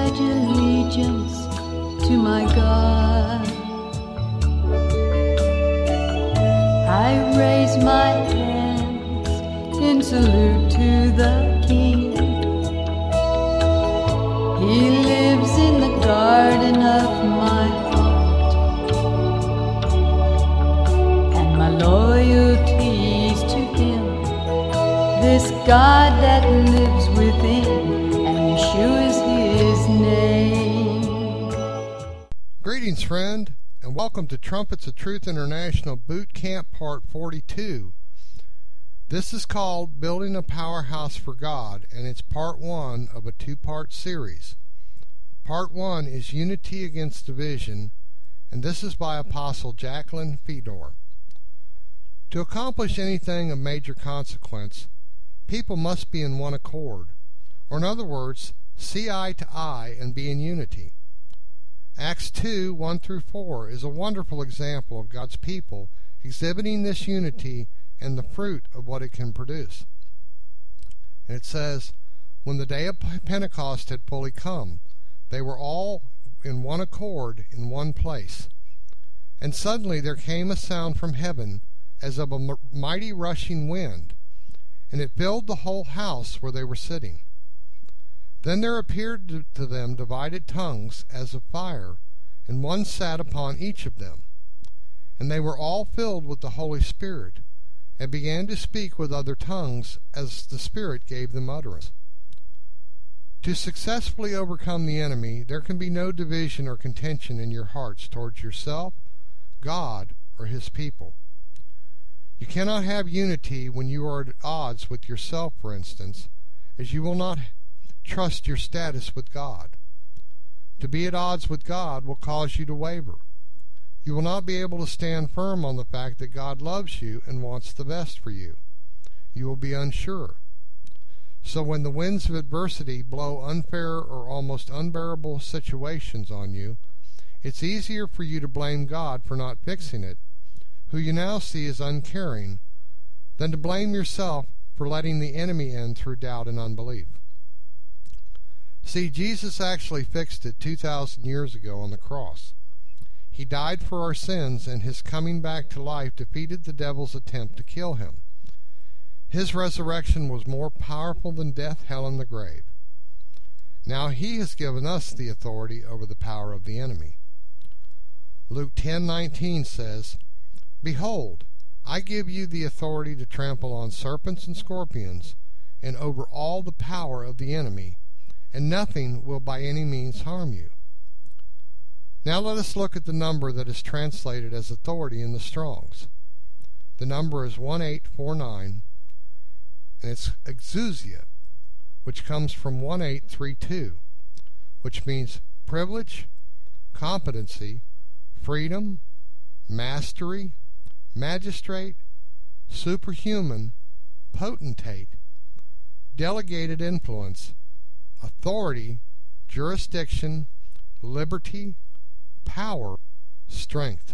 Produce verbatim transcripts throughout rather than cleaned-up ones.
pledge allegiance to my God. I raise my hands in salute to the King. He lives in the garden of my heart, and my loyalty's to Him, this God that lives within, and Yeshua is His name. Greetings, friend, and welcome to Trumpets of Truth International Boot Camp Part forty-two. This is called Building a Powerhouse for God, and it's part one of a two-part series. Part one is Unity Against Division, and this is by Apostle Jacqueline Fedor. To accomplish anything of major consequence, people must be in one accord, or in other words, see eye to eye and be in unity. Acts two, one through four is a wonderful example of God's people exhibiting this unity and the fruit of what it can produce. And it says, when the day of Pentecost had fully come, they were all in one accord in one place. And suddenly there came a sound from heaven as of a mighty rushing wind, and it filled the whole house where they were sitting. Then there appeared to them divided tongues as of fire, and one sat upon each of them. And they were all filled with the Holy Spirit, and began to speak with other tongues as the Spirit gave them utterance. To successfully overcome the enemy, there can be no division or contention in your hearts towards yourself, God, or His people. You cannot have unity when you are at odds with yourself, for instance, as you will not trust your status with God. To be at odds with God will cause you to waver. You will not be able to stand firm on the fact that God loves you and wants the best for you. You will be unsure. So when the winds of adversity blow unfair or almost unbearable situations on you, it's easier for you to blame God for not fixing it, who you now see as uncaring, than to blame yourself for letting the enemy in through doubt and unbelief. See, Jesus actually fixed it two thousand years ago on the cross. He died for our sins, and His coming back to life defeated the devil's attempt to kill Him. His resurrection was more powerful than death, hell, and the grave. Now He has given us the authority over the power of the enemy. Luke ten nineteen says, Behold, I give you the authority to trample on serpents and scorpions, and over all the power of the enemy, and nothing will by any means harm you. Now let us look at the number that is translated as authority in the Strong's. The number is one eight four nine, and it's exousia, which comes from one eight three two, which means privilege, competency, freedom, mastery, magistrate, superhuman, potentate, delegated influence, authority, jurisdiction, liberty, power, strength.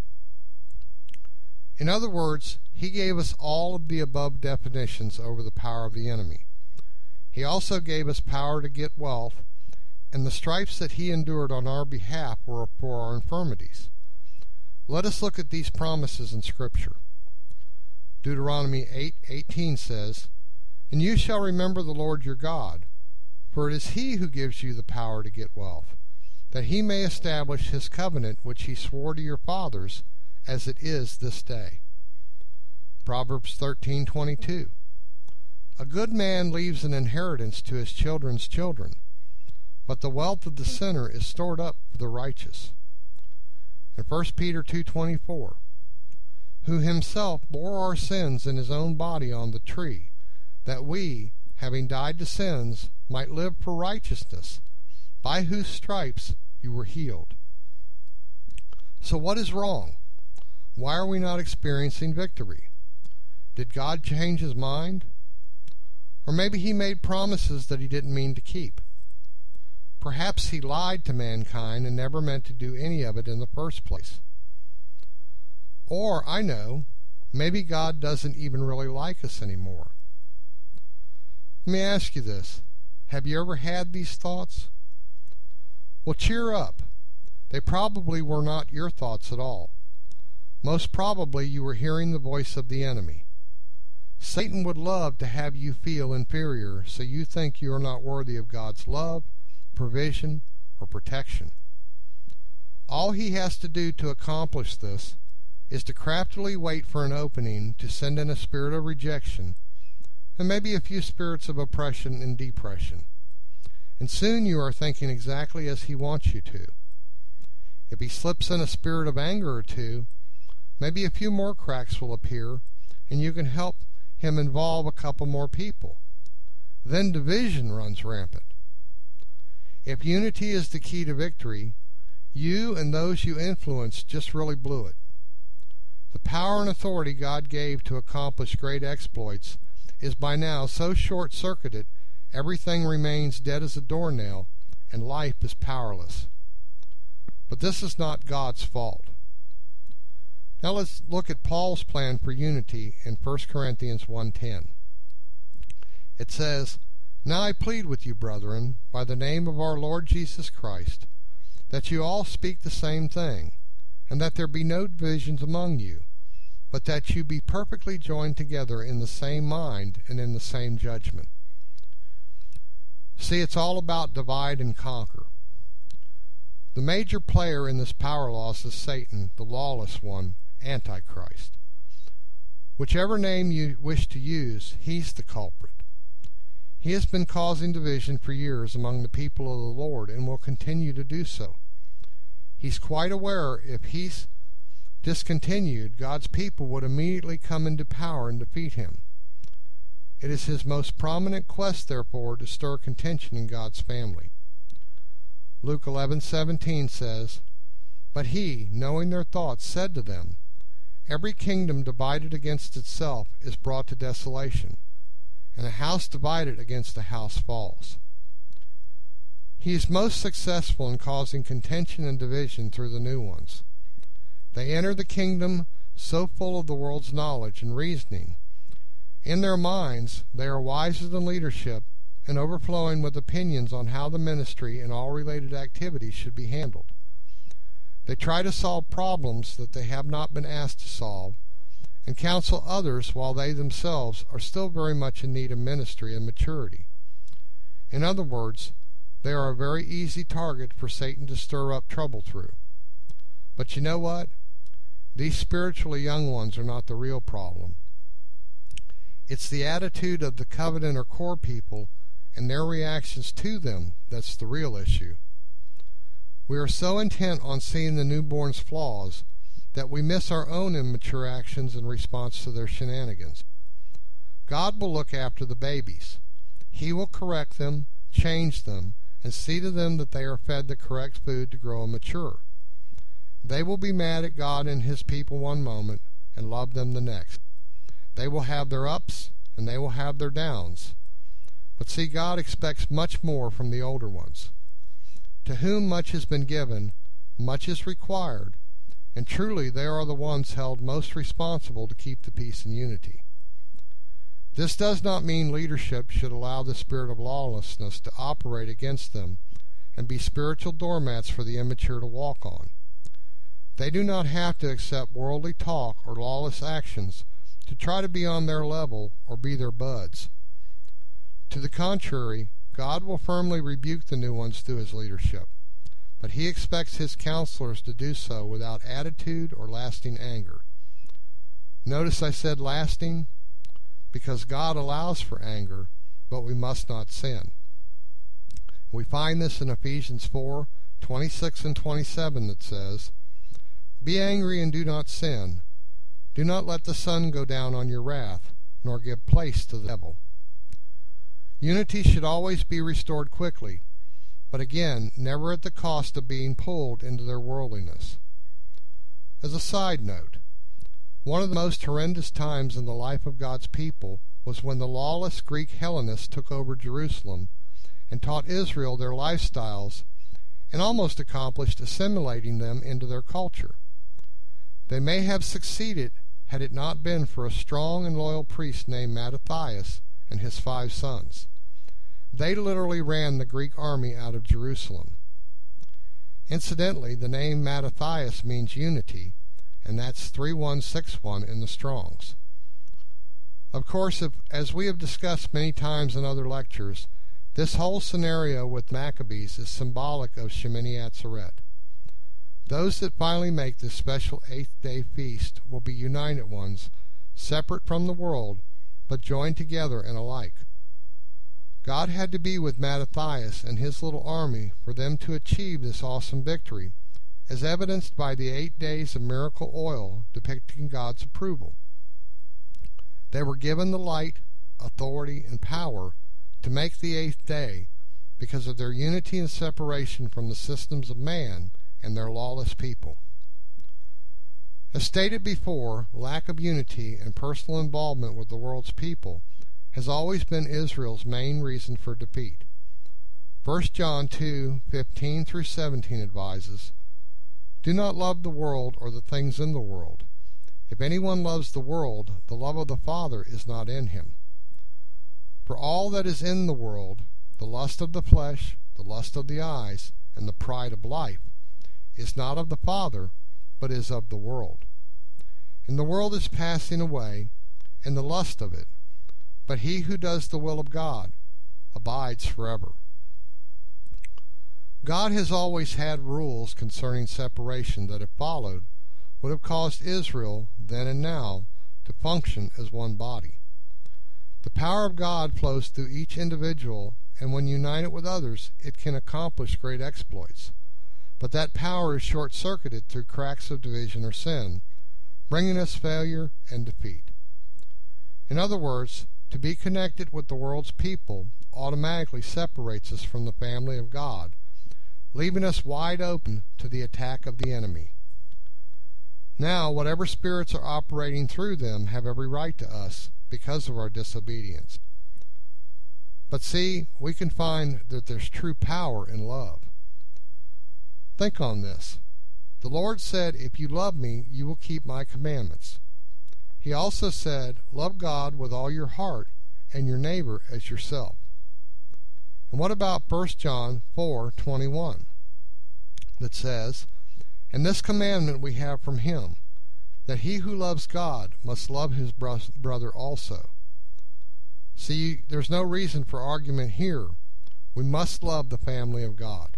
In other words, He gave us all of the above definitions over the power of the enemy. He also gave us power to get wealth, and the stripes that He endured on our behalf were for our infirmities. Let us look at these promises in Scripture. Deuteronomy eight eighteen says, And you shall remember the Lord your God, for it is He who gives you the power to get wealth, that He may establish His covenant which He swore to your fathers, as it is this day. Proverbs thirteen twenty-two. A good man leaves an inheritance to his children's children, but the wealth of the sinner is stored up for the righteous. And First Peter two twenty-four. Who Himself bore our sins in His own body on the tree, that we, having died to sins, might live for righteousness, by whose stripes you were healed. So what is wrong? Why are we not experiencing victory? Did God change His mind? Or maybe He made promises that He didn't mean to keep. Perhaps He lied to mankind and never meant to do any of it in the first place. Or, I know, maybe God doesn't even really like us anymore. Let me ask you this. Have you ever had these thoughts? Well, cheer up. They probably were not your thoughts at all. Most probably you were hearing the voice of the enemy. Satan would love to have you feel inferior, so you think you are not worthy of God's love, provision, or protection. All he has to do to accomplish this is to craftily wait for an opening to send in a spirit of rejection and maybe a few spirits of oppression and depression. And soon you are thinking exactly as he wants you to. If he slips in a spirit of anger or two, maybe a few more cracks will appear and you can help him involve a couple more people. Then division runs rampant. If unity is the key to victory, you and those you influence just really blew it. The power and authority God gave to accomplish great exploits is by now so short-circuited everything remains dead as a doornail and life is powerless. But this is not God's fault. Now let's look at Paul's plan for unity in First Corinthians one ten. It says, "Now I plead with you, brethren, by the name of our Lord Jesus Christ, that you all speak the same thing, and that there be no divisions among you, but that you be perfectly joined together in the same mind and in the same judgment." See, it's all about divide and conquer. The major player in this power loss is Satan, the lawless one, Antichrist. Whichever name you wish to use, he's the culprit. He has been causing division for years among the people of the Lord and will continue to do so. He's quite aware if he's discontinued, God's people would immediately come into power and defeat him. It is his most prominent quest, therefore, to stir contention in God's family. Luke eleven seventeen says, "But he, knowing their thoughts, said to them, Every kingdom divided against itself is brought to desolation, and a house divided against a house falls." He is most successful in causing contention and division through the new ones. They enter the kingdom so full of the world's knowledge and reasoning. In their minds, they are wiser than leadership and overflowing with opinions on how the ministry and all related activities should be handled. They try to solve problems that they have not been asked to solve and counsel others while they themselves are still very much in need of ministry and maturity. In other words, they are a very easy target for Satan to stir up trouble through. But you know what? These spiritually young ones are not the real problem. It's the attitude of the covenant or core people and their reactions to them that's the real issue. We are so intent on seeing the newborn's flaws that we miss our own immature actions in response to their shenanigans. God will look after the babies. He will correct them, change them, and see to them that they are fed the correct food to grow and mature. They will be mad at God and his people one moment and love them the next. They will have their ups and they will have their downs. But see, God expects much more from the older ones. To whom much has been given, much is required, and truly they are the ones held most responsible to keep the peace and unity. This does not mean leadership should allow the spirit of lawlessness to operate against them and be spiritual doormats for the immature to walk on. They do not have to accept worldly talk or lawless actions to try to be on their level or be their buds. To the contrary, God will firmly rebuke the new ones through his leadership, but he expects his counselors to do so without attitude or lasting anger. Notice I said lasting, because God allows for anger, but we must not sin. We find this in Ephesians four twenty-six and twenty-seven that says, "Be angry and do not sin. Do not let the sun go down on your wrath, nor give place to the devil." Unity should always be restored quickly, but again, never at the cost of being pulled into their worldliness. As a side note, one of the most horrendous times in the life of God's people was when the lawless Greek Hellenists took over Jerusalem and taught Israel their lifestyles and almost accomplished assimilating them into their culture. They may have succeeded had it not been for a strong and loyal priest named Mattathias and his five sons. They literally ran the Greek army out of Jerusalem. Incidentally, the name Mattathias means unity, and that's three one six one in the Strongs. Of course, if, as we have discussed many times in other lectures, this whole scenario with Maccabees is symbolic of Shemini Atzeret. Those that finally make this special eighth-day feast will be united ones, separate from the world, but joined together and alike. God had to be with Mattathias and his little army for them to achieve this awesome victory, as evidenced by the eight days of miracle oil depicting God's approval. They were given the light, authority, and power to make the eighth day because of their unity and separation from the systems of man and their lawless people. As stated before, lack of unity and personal involvement with the world's people has always been Israel's main reason for defeat. First John two fifteen through seventeen advises, "Do not love the world or the things in the world. If anyone loves the world, the love of the Father is not in him. For all that is in the world, the lust of the flesh, the lust of the eyes, and the pride of life, is not of the Father, but is of the world. And the world is passing away, and the lust of it, but he who does the will of God abides forever." God has always had rules concerning separation that, if followed, would have caused Israel, then and now, to function as one body. The power of God flows through each individual, and when united with others, it can accomplish great exploits. But that power is short-circuited through cracks of division or sin, bringing us failure and defeat. In other words, to be connected with the world's people automatically separates us from the family of God, leaving us wide open to the attack of the enemy. Now, whatever spirits are operating through them have every right to us because of our disobedience. But see, we can find that there's true power in love. Think on this. The Lord said, "If you love me, you will keep my commandments." He also said, "Love God with all your heart and your neighbor as yourself." And what about First John four twenty-one that says, "And this commandment we have from him, that he who loves God must love his brother also." See, there's no reason for argument here. We must love the family of God.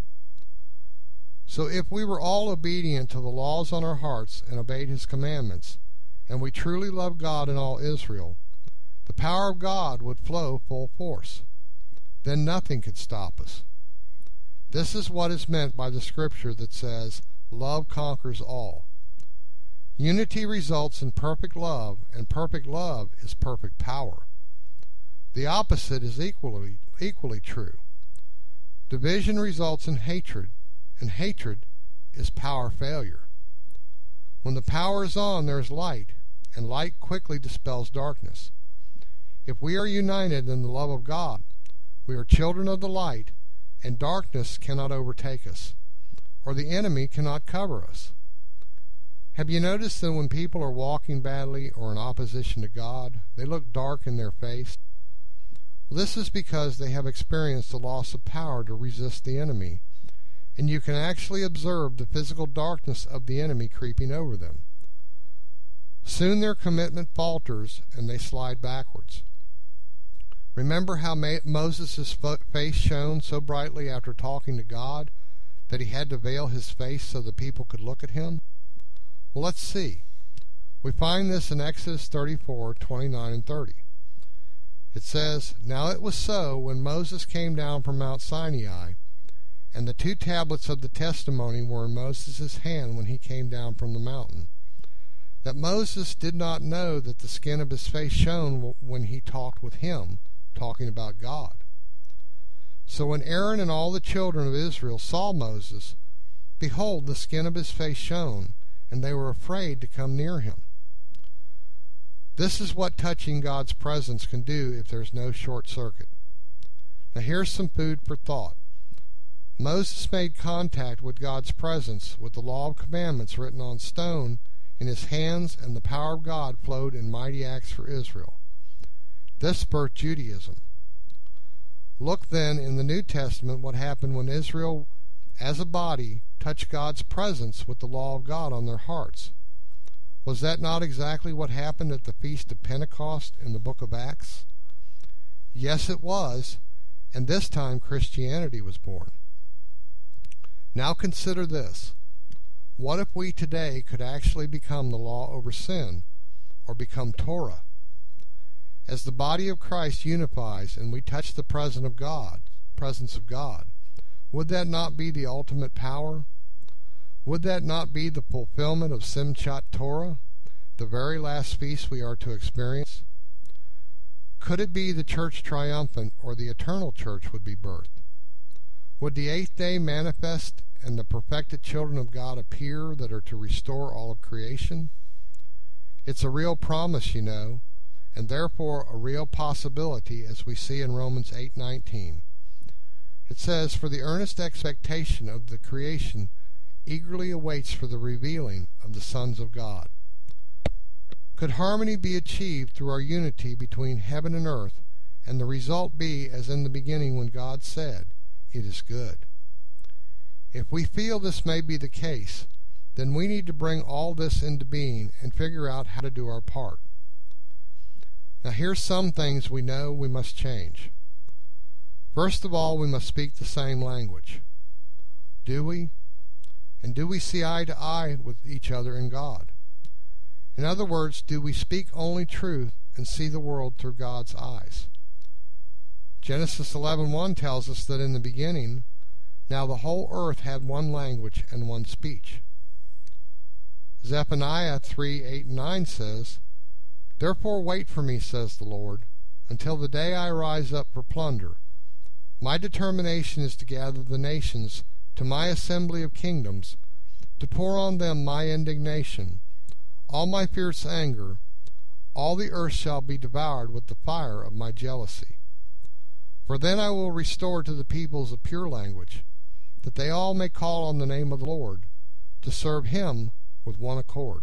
So if we were all obedient to the laws on our hearts and obeyed his commandments, and we truly love God and all Israel, the power of God would flow full force. Then nothing could stop us. This is what is meant by the scripture that says, "Love conquers all." Unity results in perfect love, and perfect love is perfect power. The opposite is equally, equally true. Division results in hatred, and hatred is power failure. When the power is on, there is light, and light quickly dispels darkness. If we are united in the love of God, we are children of the light, and darkness cannot overtake us, or the enemy cannot cover us. Have you noticed that when people are walking badly or in opposition to God, they look dark in their face? Well, this is because they have experienced the loss of power to resist the enemy, and you can actually observe the physical darkness of the enemy creeping over them. Soon their commitment falters, and they slide backwards. Remember how Moses' face shone so brightly after talking to God that he had to veil his face so the people could look at him? Well, let's see. We find this in Exodus thirty-four, twenty-nine and thirty. It says, "Now it was so, when Moses came down from Mount Sinai, and the two tablets of the testimony were in Moses' hand when he came down from the mountain, that Moses did not know that the skin of his face shone when he talked with him, talking about God. So when Aaron and all the children of Israel saw Moses, behold, the skin of his face shone, and they were afraid to come near him." This is what touching God's presence can do if there's no short circuit. Now here's some food for thought. Moses made contact with God's presence with the law of commandments written on stone in his hands, and the power of God flowed in mighty acts for Israel. This birthed Judaism. Look then in the New Testament what happened when Israel, as a body, touch God's presence with the law of God on their hearts. Was that not exactly what happened at the Feast of Pentecost in the book of Acts? Yes, it was, and this time Christianity was born. Now consider this. What if we today could actually become the law over sin, or become Torah? As the body of Christ unifies and we touch the presence of God, presence of God, would that not be the ultimate power? Would that not be the fulfillment of Simchat Torah, the very last feast we are to experience? Could it be the church triumphant, or the eternal church would be birthed? Would the eighth day manifest and the perfected children of God appear that are to restore all of creation? It's a real promise, you know, and therefore a real possibility, as we see in Romans eight nineteen. It says, "For the earnest expectation of the creation eagerly awaits for the revealing of the sons of God." Could harmony be achieved through our unity between heaven and earth, and the result be as in the beginning when God said, "It is good"? If we feel this may be the case, then we need to bring all this into being and figure out how to do our part. Now here's some things we know we must change. First of all, we must speak the same language. Do we? And do we see eye to eye with each other in God? In other words, do we speak only truth and see the world through God's eyes? Genesis eleven one tells us that in the beginning, now the whole earth had one language and one speech. Zephaniah three eight and nine says, "Therefore wait for me, says the Lord, until the day I rise up for plunder. My determination is to gather the nations to my assembly of kingdoms, to pour on them my indignation, all my fierce anger. All the earth shall be devoured with the fire of my jealousy. For then I will restore to the peoples a pure language, that they all may call on the name of the Lord, to serve him with one accord."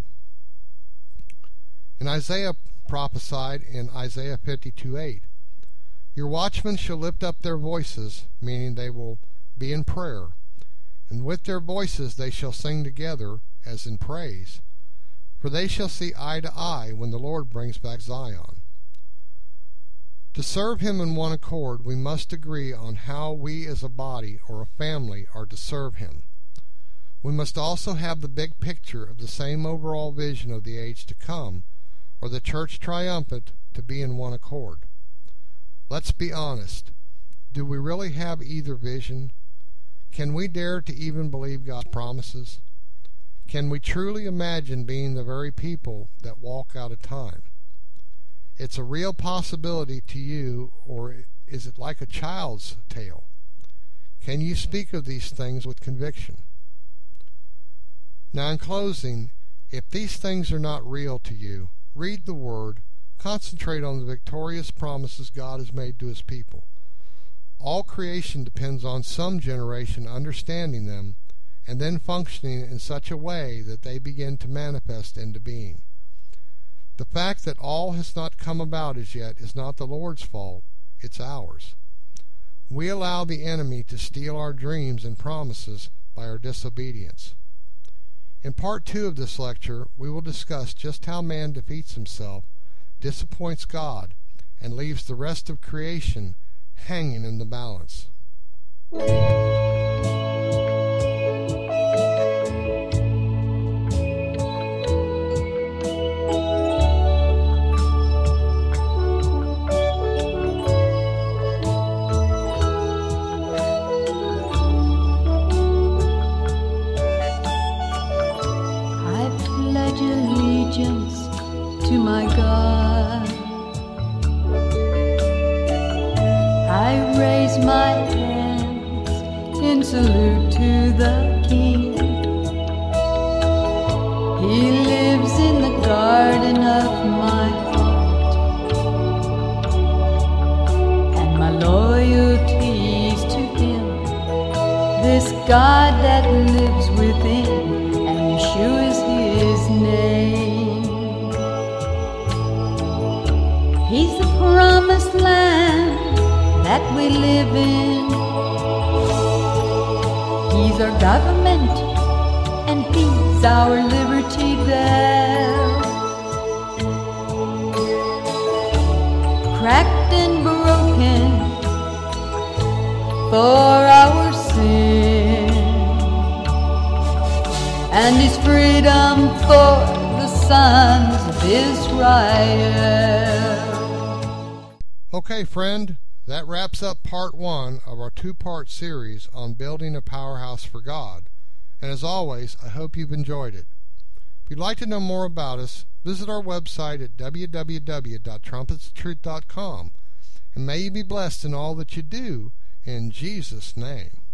And Isaiah prophesied in Isaiah fifty-two eight, "Your watchmen shall lift up their voices," meaning they will be in prayer, "and with their voices they shall sing together, as in praise. For they shall see eye to eye when the Lord brings back Zion." To serve him in one accord, we must agree on how we as a body or a family are to serve him. We must also have the big picture of the same overall vision of the age to come, or the church triumphant to be in one accord. Let's be honest. Do we really have either vision? Can we dare to even believe God's promises? Can we truly imagine being the very people that walk out of time? It's a real possibility to you, or is it like a child's tale? Can you speak of these things with conviction? Now, in closing, if these things are not real to you, read the Word, concentrate on the victorious promises God has made to his people. All creation depends on some generation understanding them and then functioning in such a way that they begin to manifest into being. The fact that all has not come about as yet is not the Lord's fault, it's ours. We allow the enemy to steal our dreams and promises by our disobedience. In part two of this lecture, we will discuss just how man defeats himself, disappoints God, and leaves the rest of creation hanging in the balance. To my God, I raise my hands in salute to the King. He lives in the garden of my heart, and my loyalty is to him, this God that lives within, and Yeshua is his name. He's the promised land that we live in. He's our government, and He's our Liberty Bell. Cracked and broken for our sin, and His freedom for the sons of Israel. Okay, friend, that wraps up part one of our two-part series on building a powerhouse for God. And as always, I hope you've enjoyed it. If you'd like to know more about us, visit our website at w w w dot trumpets of truth dot com. And may you be blessed in all that you do, in Jesus' name.